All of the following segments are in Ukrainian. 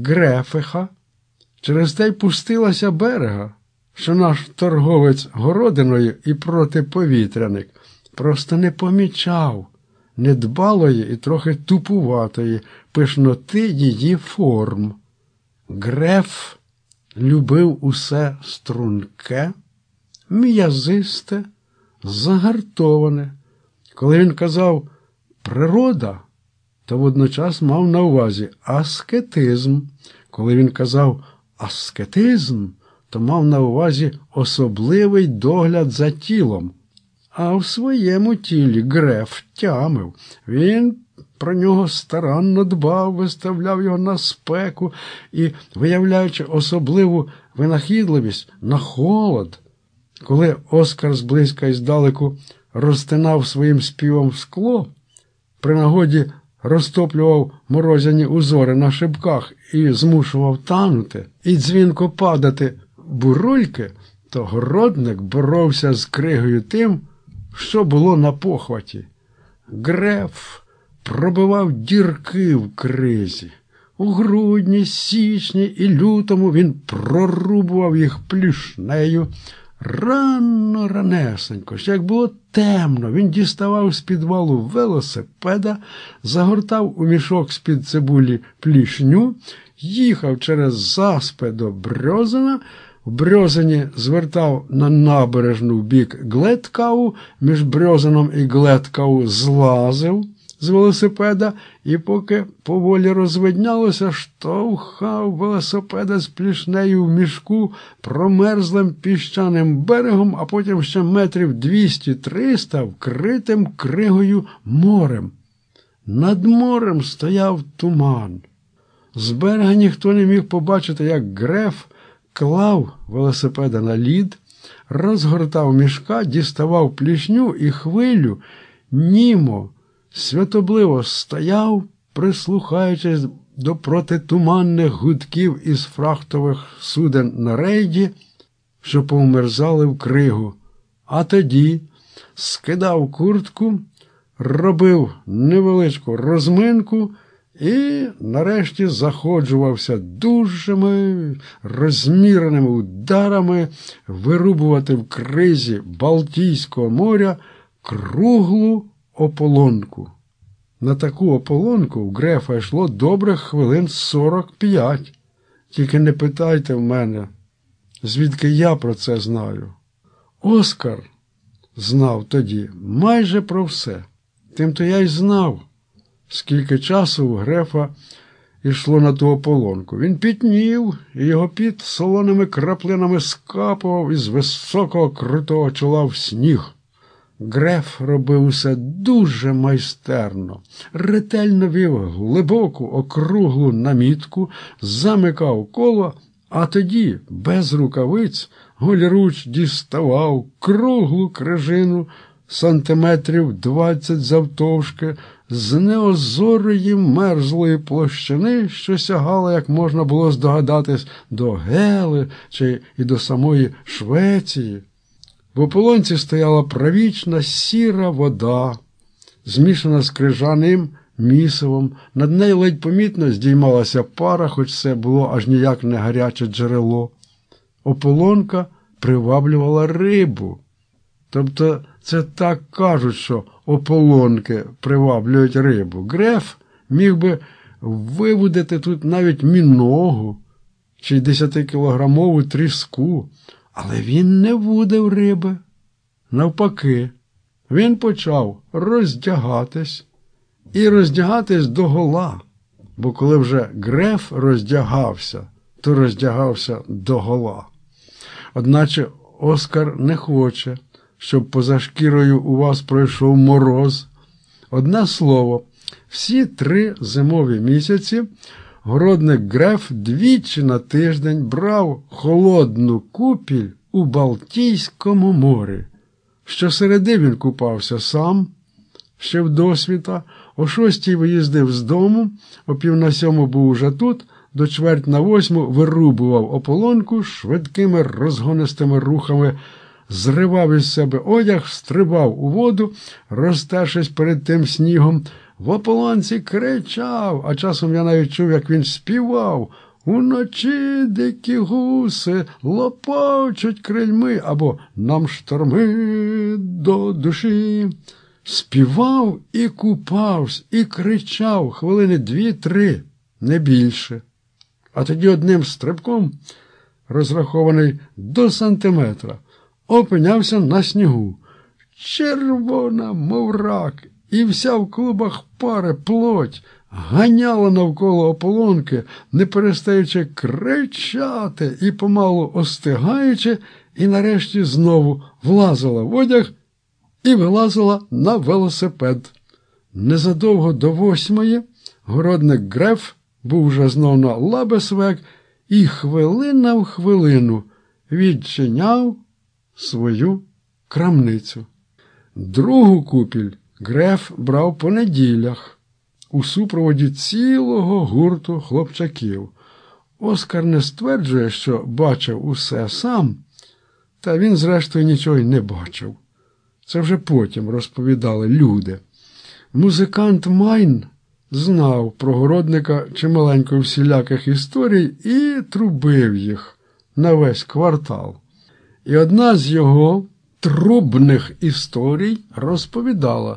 Грефиха. Через те й пустилася берега, що наш торговець городиною і протиповітряник просто не помічав недбалої і трохи тупуватої пишноти її форм. Греф любив усе струнке, м'язисте, загартоване. Коли він казав «природа», то водночас мав на увазі аскетизм. Коли він казав «аскетизм», то мав на увазі особливий догляд за тілом. А в своєму тілі Греф тямив. Він про нього старанно дбав, виставляв його на спеку і, виявляючи особливу винахідливість на холод. Коли Оскар зблизька і здалеку розтинав своїм співом скло, при нагоді розтоплював морозяні узори на шибках і змушував танути, і дзвінко падати бурульки, то городник боровся з кригою тим, що було на похваті. Греф пробивав дірки в кризі. У грудні, січні і лютому він прорубував їх плюшнею. Ранесенько, як було темно, він діставав з підвалу велосипеда, загортав у мішок з-під цибулі плішню, їхав через заспи до Брьозина, в Брьозині звертав на набережну в бік Гледкау, між Брьозином і Гледкау злазив з велосипеда і, поки поволі розвиднялося, штовхав велосипеда з плішнею в мішку промерзлим піщаним берегом, а потім ще метрів 200-300 вкритим кригою морем. Над морем стояв туман. З берега ніхто не міг побачити, як Греф клав велосипеда на лід, розгортав мішка, діставав плішню і хвилю, німо, святобливо стояв, прислухаючись до протитуманних гудків із фрахтових суден на рейді, що повмерзали в кригу. А тоді скидав куртку, робив невеличку розминку і нарешті заходжувався дужими, розміреними ударами вирубувати в кризі Балтійського моря круглу ополонку. На таку ополонку в Грефа йшло добрих хвилин 45. Тільки не питайте в мене, звідки я про це знаю. Оскар знав тоді майже про все. Тим-то я й знав, скільки часу у Грефа йшло на ту ополонку. Він пітнів, і його піт солоними краплинами скапував із високого крутого чола в сніг. Греф робив усе дуже майстерно, ретельно вів глибоку округлу намітку, замикав коло, а тоді, без рукавиць, голіруч діставав круглу крижину сантиметрів 20 завтовшки з неозорої мерзлої площини, що сягала, як можна було здогадатись, до Гели чи і до самої Швеції. В ополонці стояла правічна сіра вода, змішана з крижаним місивом. Над нею ледь помітно здіймалася пара, хоч це було аж ніяк не гаряче джерело. Ополонка приваблювала рибу. Тобто це так кажуть, що ополонки приваблюють рибу. Греф міг би вивудити тут навіть міногу чи 10-кілограмову тріску. Але він не вудив риби. Навпаки, він почав роздягатись і роздягатись догола. Бо коли вже Греф роздягався, то роздягався догола. Одначе Оскар не хоче, щоб поза шкірою у вас пройшов мороз. Одне слово, всі 3 зимові місяці городник Греф двічі на тиждень брав холодну купіль у Балтійському морі. Щосереди він купався сам, ще вдосвіта, о 6-й виїздив з дому, о 6:45 був уже тут, до 7:45 вирубував ополонку, швидкими розгонистими рухами зривав із себе одяг, стрибав у воду, розтершись перед тим снігом. В ополонці кричав, а часом я навіть чув, як він співав: «Уночі дикі гуси лопочуть крильми» або «Нам шторми до душі». Співав і купався, і кричав хвилини 2-3, не більше. А тоді одним стрибком, розрахований до сантиметра, опинявся на снігу. Червона, мов рак, і вся в клубах пари плоть ганяла навколо ополонки, не перестаючи кричати і помалу остигаючи, і нарешті знову влазила в одяг і вилазила на велосипед. Незадовго до 8 городник Греф був вже знов на Лабесвек і хвилина в хвилину відчиняв свою крамницю. Другу купіль Греф брав по неділях у супроводі цілого гурту хлопчаків. Оскар не стверджує, що бачив усе сам, та він, зрештою, нічого й не бачив. Це вже потім розповідали люди. Музикант Майн знав про городника чималенько всіляких історій і трубив їх на весь квартал. І одна з його трубних історій розповідала: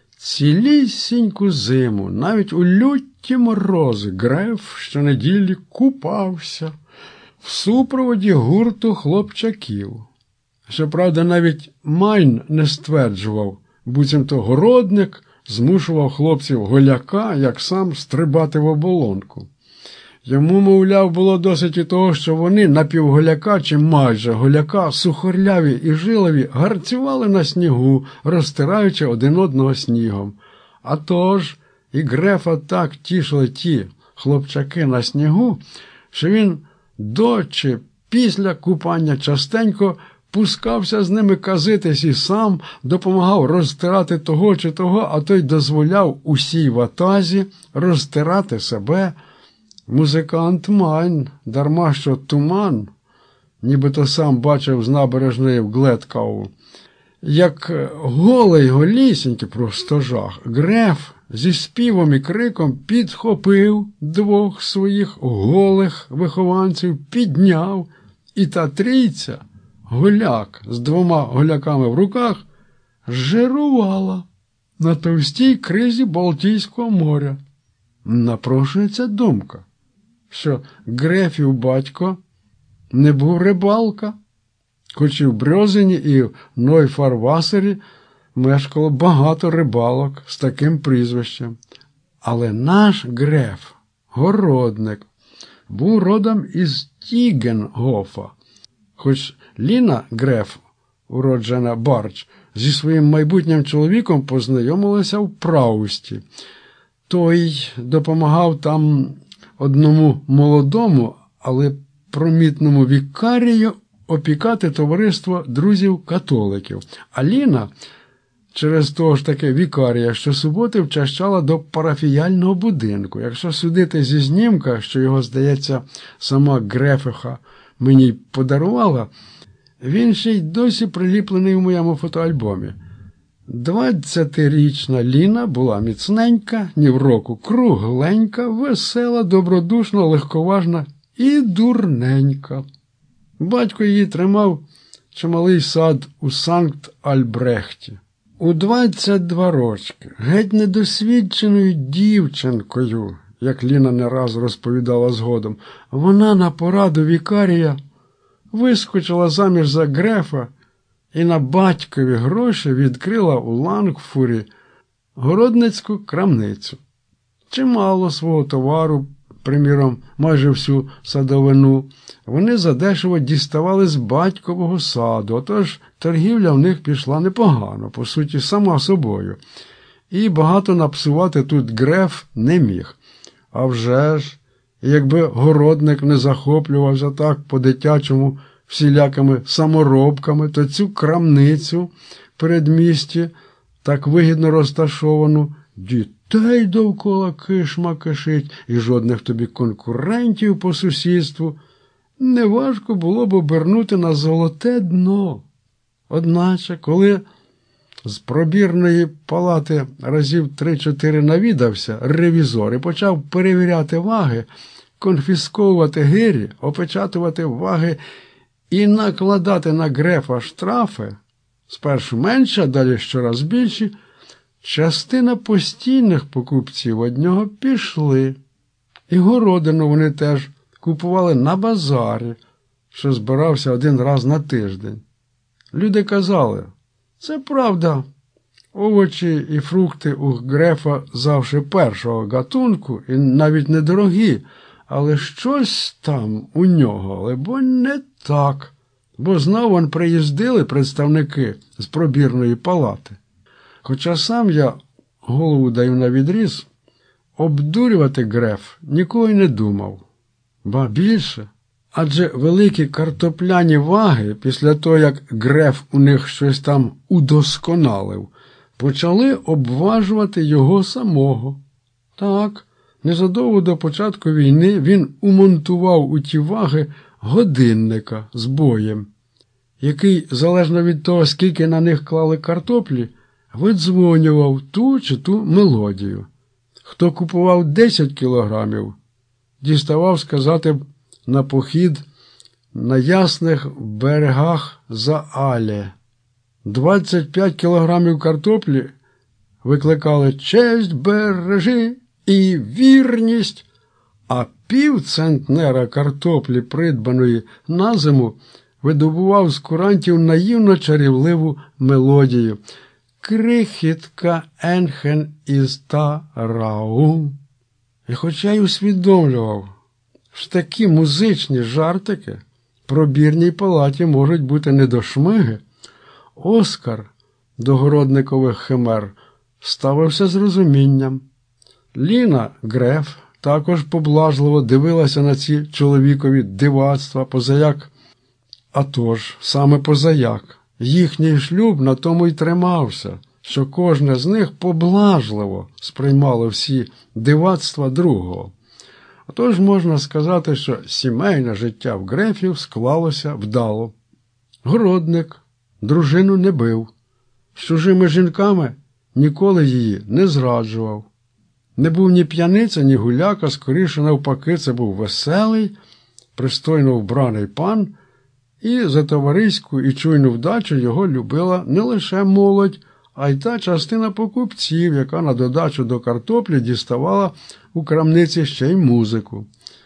цілісіньку зиму, навіть у люті морози, Греф щонеділі купався в супроводі гурту хлопчаків. Щоправда, навіть Майн не стверджував, буцімто городник змушував хлопців голяка, як сам, стрибати в оболонку. Йому, мовляв, було досить і того, що вони напівголяка чи майже голяка, сухорляві і жилові, гарцювали на снігу, розтираючи один одного снігом. А тож і Грефа так тішили ті хлопчаки на снігу, що він до чи після купання частенько пускався з ними казитись і сам допомагав розтирати того чи того, а той дозволяв усій ватазі розтирати себе. Музикант Майн, дарма що Туман, нібито сам бачив з набережної в Гледкау, як голий голісінький, просто жах, Греф зі співом і криком підхопив 2 своїх голих вихованців, підняв, і та трійця, голяк з 2 голяками в руках, жирувала на товстій кризі Балтійського моря. Напрошується думка, що Грефів батько не був рибалка, хоч і в Брьозині, і в Нойфарвасері мешкало багато рибалок з таким прізвищем. Але наш Греф, городник, був родом із Тігенгофа, хоч Ліна Греф, уроджена Барч, зі своїм майбутнім чоловіком познайомилася в Праусті. Той допомагав там одному молодому, але примітному вікарію опікати товариство друзів-католиків. А Ліна, через того ж таки вікарія, щосуботи вчащала до парафіяльного будинку. Якщо судити зі знімка, що його, здається, сама Грефиха мені й подарувала, він ще й досі приліплений у моєму фотоальбомі. 20-річна Ліна була міцненька, ні в року кругленька, весела, добродушна, легковажна і дурненька. Батько її тримав чималий сад у Санкт-Альбрехті. У 22 рочки, геть недосвідченою дівчинкою, як Ліна не раз розповідала згодом, вона на пораду вікарія вискочила заміж за Грефа і на батькові гроші відкрила у Лангфурі городницьку крамницю. Чимало свого товару, приміром, майже всю садовину, вони задешево діставали з батькового саду, отож торгівля в них пішла непогано, по суті, сама собою. І багато напсувати тут Греф не міг. А вже ж, якби городник не захоплювався так по-дитячому всілякими саморобками, то цю крамницю в передмісті, так вигідно розташовану, дітей довкола кишма кишить і жодних тобі конкурентів по сусідству, неважко було б обернути на золоте дно. Одначе, коли з пробірної палати разів 3-4 навідався ревізор і почав перевіряти ваги, конфісковувати гирі, опечатувати ваги і накладати на Грефа штрафи, спершу менше, а далі щораз більші, частина постійних покупців од нього пішли. І городину вони теж купували на базарі, що збирався один раз на тиждень. Люди казали, це правда, овочі і фрукти у Грефа завжди першого гатунку і навіть недорогі, але щось там у нього, либонь, не так, бо знов он приїздили представники з пробірної палати. Хоча сам я голову даю на відріз, обдурювати Греф ніколи не думав. Ба більше, адже великі картопляні ваги, після того, як Греф у них щось там удосконалив, почали обважувати його самого. Так, незадовго до початку війни він умонтував у ті ваги годинника з боєм, який, залежно від того, скільки на них клали картоплі, видзвонював ту чи ту мелодію. Хто купував 10 кілограмів, діставав, сказати, на похід на ясних берегах Заалі. 25 кілограмів картоплі викликали честь, бережи і вірність, а півцентнера картоплі, придбаної на зиму, видобував з курантів наївно чарівливу мелодію «Крихітка енхен із тарау». І хоча й усвідомлював, що такі музичні жартики в пробірній палаті можуть бути не до шмиги, Оскар до городникових химер ставився з розумінням. Ліна Греф також поблажливо дивилася на ці чоловікові дивацтва, позаяк, а тож, саме позаяк, їхній шлюб на тому й тримався, що кожне з них поблажливо сприймало всі дивацтва другого. Отож можна сказати, що сімейне життя в Грефів склалося вдало. Городник дружину не бив, з чужими жінками ніколи її не зраджував. Не був ні п'яниця, ні гуляка, скоріше навпаки, це був веселий, пристойно вбраний пан, і за товариську і чуйну вдачу його любила не лише молодь, а й та частина покупців, яка на додачу до картоплі діставала у крамниці ще й музику.